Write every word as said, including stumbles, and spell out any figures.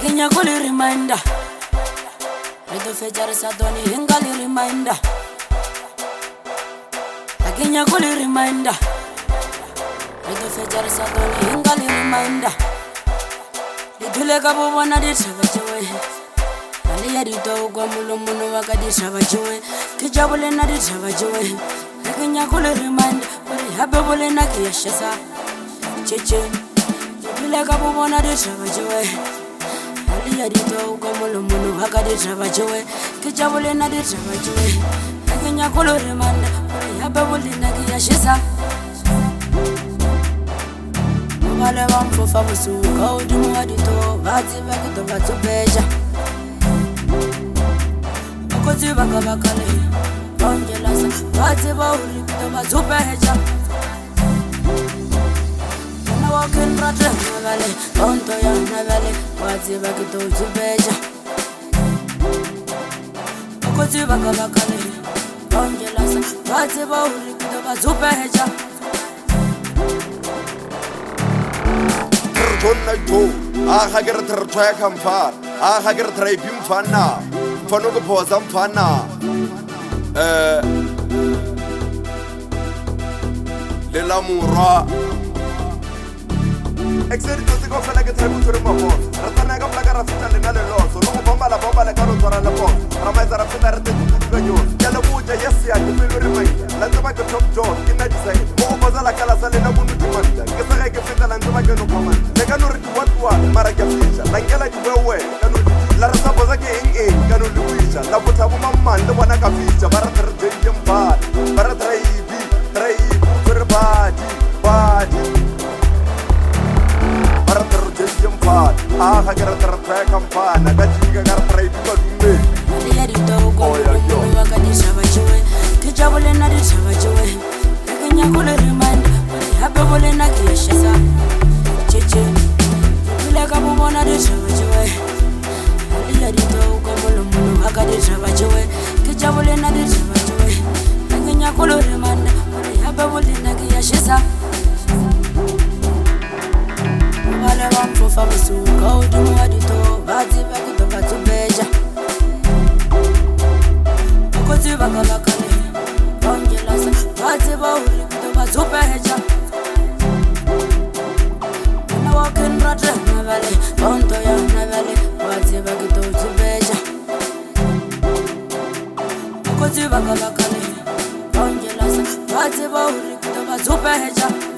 Kenya kuli reminder Redo fejar sadoni hingali reminder Kenya kuli reminder Redo fejar sadoni hingali reminder Lidule kabo wana disaba chewe Ali ya dito kwa mulu munu waka disaba chewe Kijabule na disaba chewe Kenya kuli reminder Kuli hape bule na kiyashasa Cheche Lidule kabo wana disaba chewe Ali ya dito kwa mulu munu waka disaba chewe Kijabule na disaba chewe Kenya kuli reminder Kuli hape bule na kiyashasa Wale wamfufa musuka udumu wadito Vati vakito vatu beja Okoti vaka vakale Ongelasa Vati vauri kito vatu beja Kana wakin rate navale Onto ya navale Vati vakito vatu beja Okoti vaka vakale Ongelasa Vati vauri kito vatu beja Tonna jo a hager trtwa kamfar a hager trai bim fanna fano go pozam fanna eh le lamura exeri to go fela ke tsabu tsore mabo ratana ga plaga rafita le nale loso no bomba la bomba le karo tsora le bo ramaisa rafita rete ku ku nyo ya le buja yes ya ku pelo re mai la tsaba ke top job ina disai mo boza la kala sale na bundu timanda ke sa ke fita la tsaba ke no koma le kanu re watwa mara ke fita la ngela di wewe kanu la rasa boza ke eng eng kanu le buja la botha bo mamman le bona ka fita bara tre je jemba bara tre bi tre ku re badi badi Ah, hagar terpek kampana, gaji gagar perai juga dume. Dia di tahu kau mulu waka di sama cewek, kerja boleh nadi sama cewek. Kenya boleh remind, boleh apa boleh nak yashasa. Cece, bila kamu mau nadi sama cewek. Dia di tahu kau mulu mulu waka di sama cewek, kerja boleh nadi sama cewek. Kenya boleh remind, boleh apa boleh nak yashasa. Wale wamfufa musuka udumu wadito Vati vakito vatu beja Okoti vaka vakale Ongelasa Vati vauri kito vatu beja Kuna wakin rate navale Onto ya navale Vati vakito vatu beja Okoti vaka vakale Ongelasa Vati vauri kito vatu beja